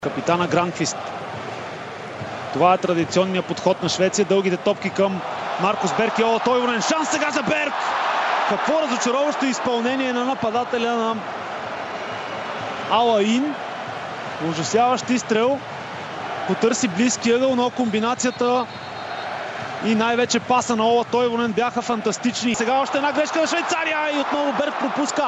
Капитана Гранквист. Това е традиционният подход на Швеция. Дългите топки към Маркус Берг. О, Тойвонен. Шанс сега за Берг! Какво разочароващо изпълнение на нападателя на Ала Ин. Ужасяващ изстрел. Потърси близки ъгъл, но комбинацията и най-вече паса на Ола Тойвонен бяха фантастични. Сега още една грешка на Швейцария и отново Берг пропуска.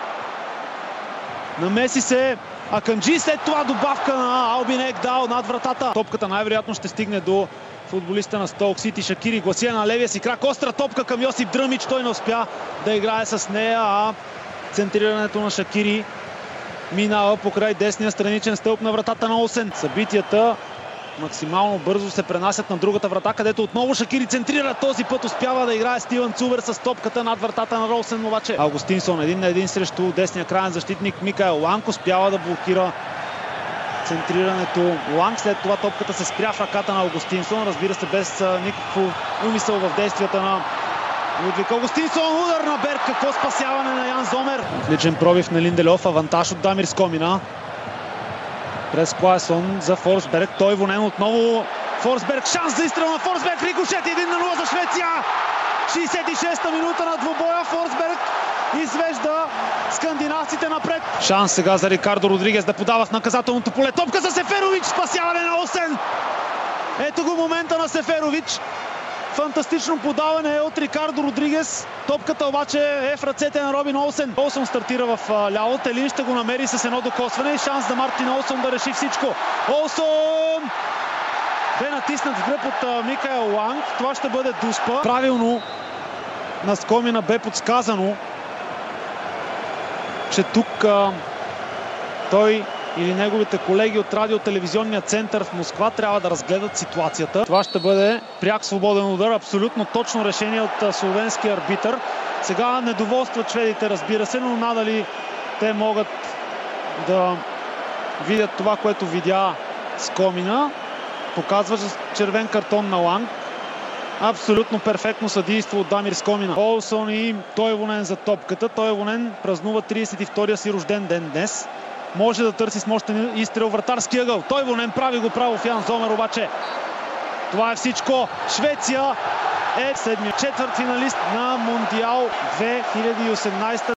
Намеси се Аканджи, след това добавка на Албин Екдал над вратата. Топката най-вероятно ще стигне до футболиста на Стоук Сити Шакири. Гласия на левия си крак. Остра топка към Йосип Дръмич. Той не успя да играе с нея, а центрирането на Шакири минава покрай десния страничен стълб на вратата на Олсен. Събитията максимално бързо се пренасят на другата врата, където отново Шакири центрира. Този път успява да играе Стивън Цувер с топката над вратата на Ролсен, обаче Аугустинсон 1-1 срещу десния крайен защитник Микаел Ланг успява да блокира центрирането Ланг. След това топката се спря в ръката на Аугустинсон, разбира се без никакво умисъл в действията на Лудвиг Аугустинсон. Удар на Берг, какво спасяване на Ян Зомер. Отличен пробив на Линделев, авантаж от Дамир Скомина. През Клайсон за Форсберг. Тойвонен отново. Форсберг, шанс за изстрел на Форсберг. Рикошет 1-0 за Швеция. 66-та минута на двубоя. Форсберг извежда скандинавците напред. Шанс сега за Рикардо Родригес да подава в наказателното поле. Топка за Сеферович. Спасяване на Олсен. Ето го момента на Сеферович. Фантастично подаване от Рикардо Родригес. Топката обаче е в ръцете на Робин Олсен. Олсен стартира в ляво. Телин ще го намери с едно докосване и шанс за Мартин Олсен да реши всичко. Олсен бе натиснат в гръб от Микаел Ланг. Това ще бъде дуспа. Правилно на Скомина бе подсказано, че тук той или неговите колеги от радиотелевизионния център в Москва трябва да разгледат ситуацията. Това ще бъде пряк свободен удар, абсолютно точно решение от словенския арбитър. Сега недоволстват шведите, разбира се, но надали те могат да видят това, което видя Скомина. Показва червен картон на Ланг. Абсолютно перфектно съдийство от Дамир Скомина. Олсон и Тойвонен за топката. Тойвонен празнува 32-я си рожден ден днес. Може да търси с мощен изстрел вратарски ъгъл. Тойвонен прави го право в Ян Зомер, обаче това е всичко. Швеция е седмият четвъртфиналист на Мондиал 2018.